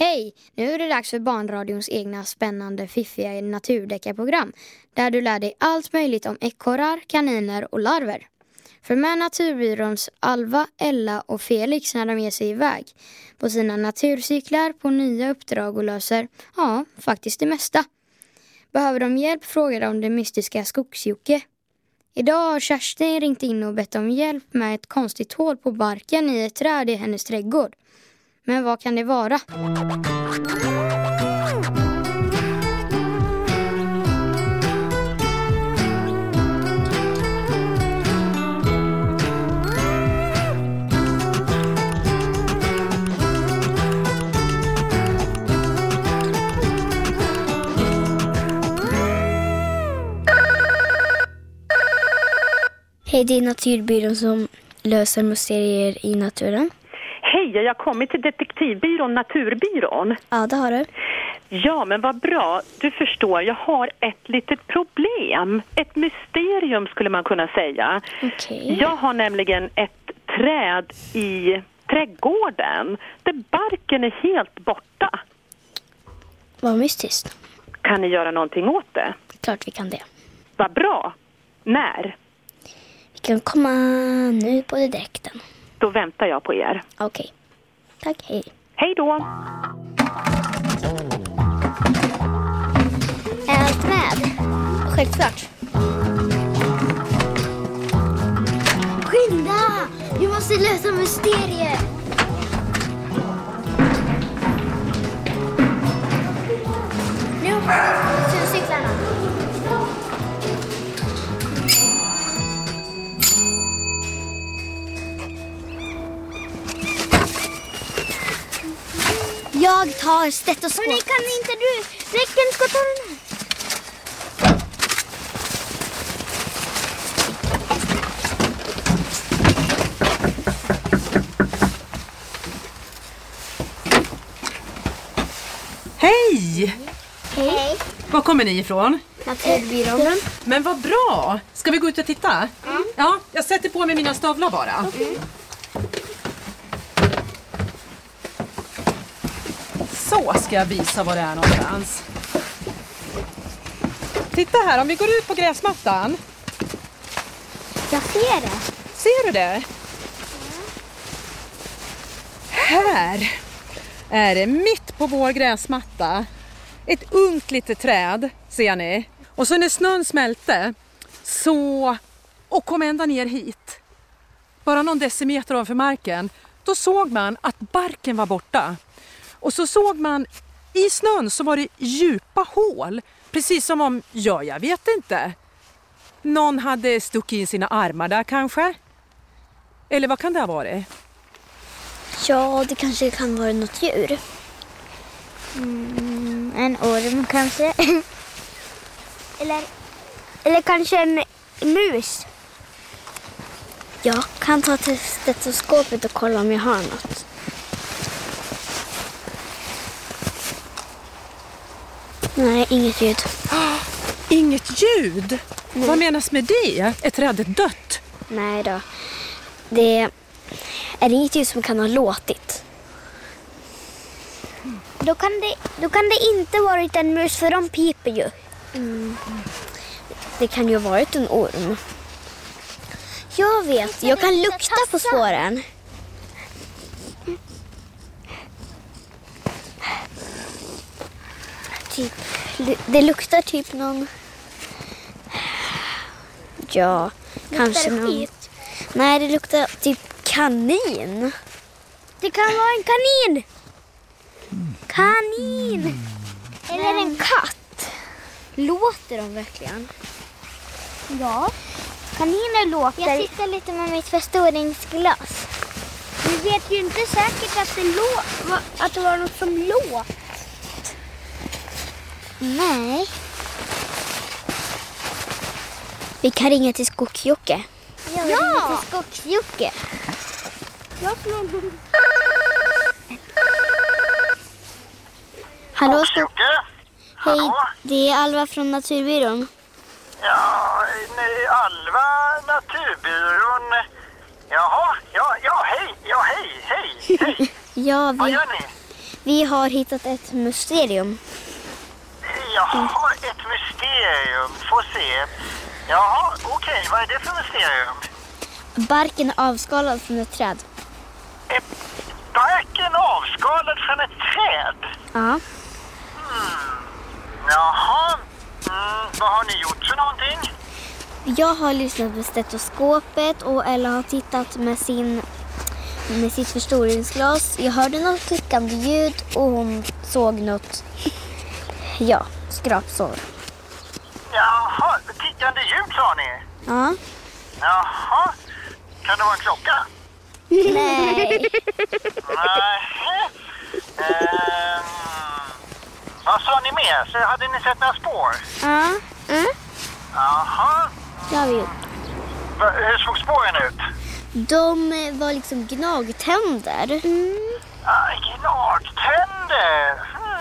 Hej! Nu är det dags för Barnradions egna spännande, fiffiga naturdeckarprogram där du lär dig allt möjligt om ekorrar, kaniner och larver. För med Naturbyråns Alva, Ella och Felix när de ger sig iväg på sina naturcyklar på nya uppdrag och löser, ja, faktiskt det mesta. Behöver de hjälp frågar de det mystiska Skogsjocke. Idag har Kerstin ringt in och bett om hjälp med ett konstigt hål på barken i ett träd i hennes trädgård. Men vad kan det vara? Hej, det är Naturbyrån som löser mysterier i naturen. Hej, jag har kommit till detektivbyrån Naturbyrån. Ja, det har du. Ja, men vad bra. Du förstår, jag har ett litet problem. Ett mysterium skulle man kunna säga. Okej. Jag har nämligen ett träd i trädgården där barken är helt borta. Vad mystiskt. Kan ni göra någonting åt det? Klart vi kan det. Vad bra. När? Vi kan komma nu på direkten. Då väntar jag på er. Okej. Tack, hej. Hej då! Är allt med? Självklart. Skynda! Vi måste lösa mysteriet! Nu hoppar vi på cyklarna. Jag tar stetoskop. Men kan inte du? Räcken ska ta den här. Hej! Hej. Var kommer ni ifrån? Naturbyrån. Men vad bra! Ska vi gå ut och titta? Ja, jag sätter på mig mina stövlar bara. Så ska jag visa var det är någonstans. Titta här, om vi går ut på gräsmattan. Jag ser det. Ser du det? Här är det mitt på vår gräsmatta. Ett ungt litet träd, ser ni. Och så när snön smälte och kom ända ner hit. Bara någon decimeter ovanför marken. Då såg man att barken var borta. Och så såg man i snön så var det djupa hål. Precis som om, jag vet inte. Någon hade stuckit in sina armar där kanske. Eller vad kan det ha varit? Ja, det kanske kan vara något djur. En orm kanske. Eller kanske en mus. Jag kan ta till stetoskopet och kolla om jag har något. Nej, inget ljud. Inget ljud? Nej. Vad menas med det? Är trädet dött? Nej då. Det är inget ljud som kan ha låtit. Då kan det inte varit en mus, för de piper ju. Det kan ju ha varit en orm. Jag vet, jag kan lukta på spåren. Typ, det luktar typ någon... Ja, kanske någon... Skit. Nej, det luktar typ kanin. Det kan vara en kanin. Kanin. Eller en katt. Låter de verkligen? Ja. Kaniner låter. Jag tittar lite med mitt förstoringsglas. Vi vet ju inte säkert att det var något som låt. Nej. Vi kan ringa till Skogsjocke. Ja! Till Skogsjocke. Hallå, Hej, det är Alva från Naturbyrån. Ja, nej, Alva, Naturbyrån. Jaha, hej. Ja, Vad gör ni? Vi har hittat ett mysterium. Jaha, ett mysterium. Får se. Jaha, okej. Vad är det för mysterium? Barken är avskalad från ett träd. Är barken avskalad från ett träd? Ja. Jaha. Vad har ni gjort för någonting? Jag har lyssnat på stetoskopet och Ella har tittat med sitt förstoringsglas. Jag hörde något klickande ljud och hon såg något, skrapsår. Jaha, tickande ljud sa ni? Ja. Jaha. Kan det vara en klocka? Nej. Nej. Vad sa ni mer? Så hade ni sett några spår? Ja. Jaha. Det har vi gjort. Hur såg spåren ut? De var liksom gnagtänder. Gnagtänder.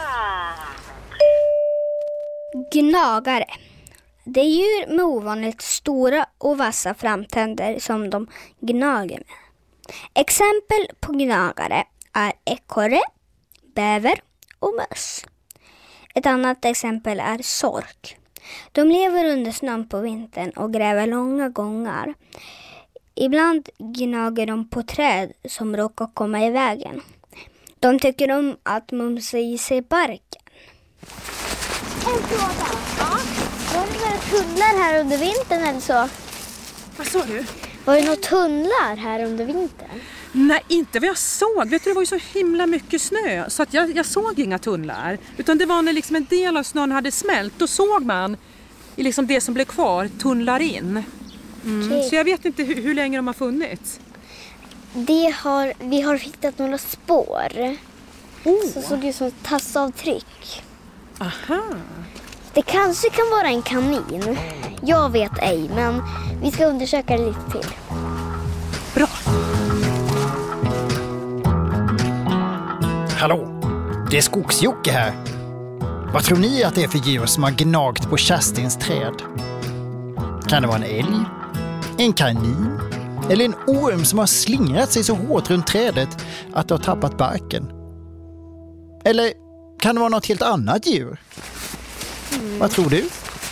Gnagare. Det är djur med ovanligt stora och vassa framtänder som de gnager med. Exempel på gnagare är ekorre, bäver och möss. Ett annat exempel är sork. De lever under snön på vintern och gräver långa gångar. Ibland gnager de på träd som råkar komma i vägen. De tycker om att mumsa i sig barken. En fråga. Ja. Var det några tunnlar här under vintern eller så? Vad sa du? Var det några tunnlar här under vintern? Nej, inte vad jag såg. Vet du, det var ju så himla mycket snö så att jag såg inga tunnlar. Utan det var när liksom en del av snön hade smält. Då såg man i liksom det som blev kvar tunnlar in. Okay. Så jag vet inte hur länge de har funnits. Vi har hittat några spår. Så såg det ut som ett tassavtryck. Aha. Det kanske kan vara en kanin. Jag vet ej, men vi ska undersöka det lite till. Bra. Hallå, det är Skogsjocke här. Vad tror ni att det är för djur som har gnagt på Kerstins träd? Kan det vara en älg? En kanin? Eller en orm som har slingrat sig så hårt runt trädet att det har tappat barken? Eller kan det vara något helt annat djur? Vad tror du?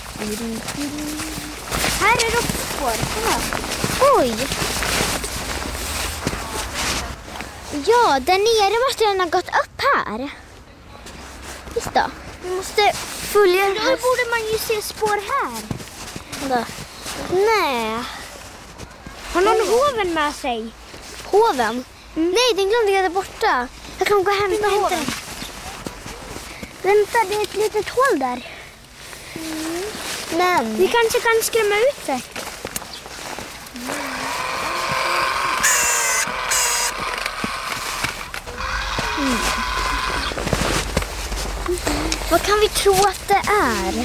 Här är råttspår. Oj! Ja, där nere måste den ha gått upp här. Visst då. Vi måste följa den här. Då borde man ju se spår här. Då. Nej. Har någon hoven med sig? Hoven? Nej, den glömde jag där borta. Jag kan gå och hämta hoven. Vänta, det är ett litet hål där. Men Vi kanske kan skrämma ut det. vad kan vi tro att det är?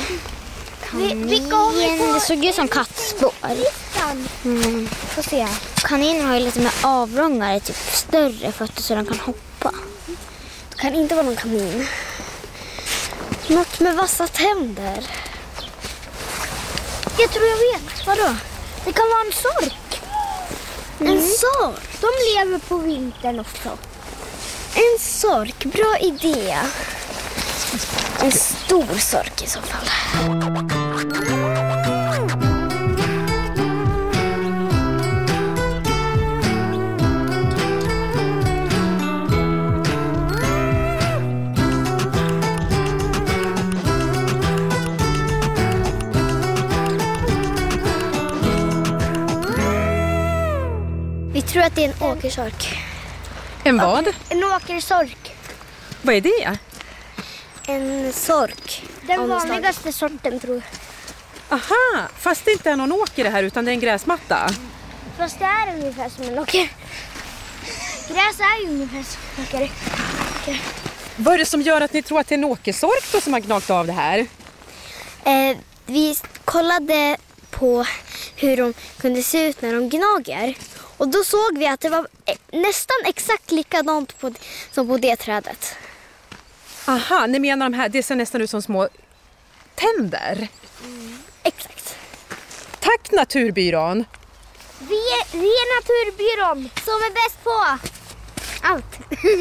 Det såg ut som kattspår. Får se. Kaniner har ju lite mer avlångare, typ större fötter så de kan hoppa. Det kan inte vara någon kanin. Något med vassa tänder. Jag tror jag vet. Vadå? Det kan vara en sork. En sork? De lever på vintern också. En sork, bra idé. En stor sork i så fall. Vi tror att det är en åkersork. En vad? En åkersork. Vad är det? En sork. Den vanligaste sorten tror jag. Aha, fast det inte är någon åker här utan det är en gräsmatta. Fast det är ungefär som en åker. Gräs är ju ungefär som en åker. Vad är det som gör att ni tror att det är en åkersork då som har gnagt av det här? Vi kollade på hur de kunde se ut när de gnager. Och då såg vi att det var nästan exakt likadant som på det trädet. Aha, ni menar de här, det ser nästan ut som små tänder. Exakt. Tack Naturbyrån. Vi är Naturbyrån. Som är bäst på Allt.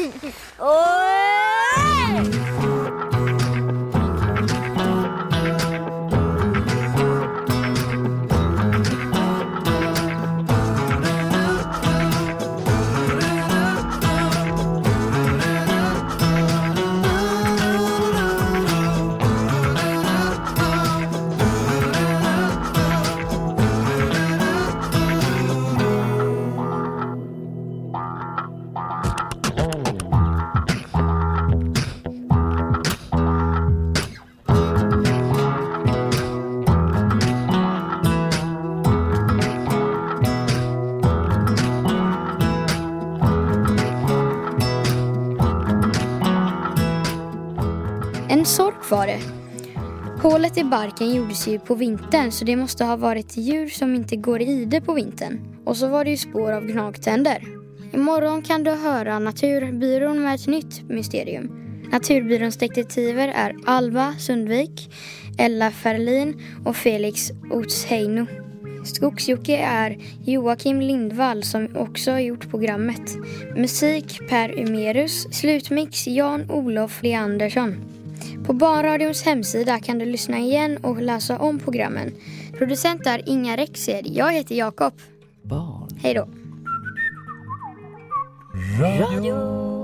En sork var det. Hålet i barken gjordes ju på vintern, så det måste ha varit djur som inte går i det på vintern. Och så var det ju spår av gnagtänder. Imorgon kan du höra Naturbyrån med ett nytt mysterium. Naturbyråns detektiver är Alva Sundvik, Ella Ferlin och Felix Otsheino. Skogsjocke är Joakim Lindvall som också har gjort programmet. Musik Per Umerus, slutmix Jan-Olof Leandersson. På Barnradions hemsida kan du lyssna igen och läsa om programmen. Producent är Inga Rexed. Jag heter Jakob. Barn. Hej då. Radio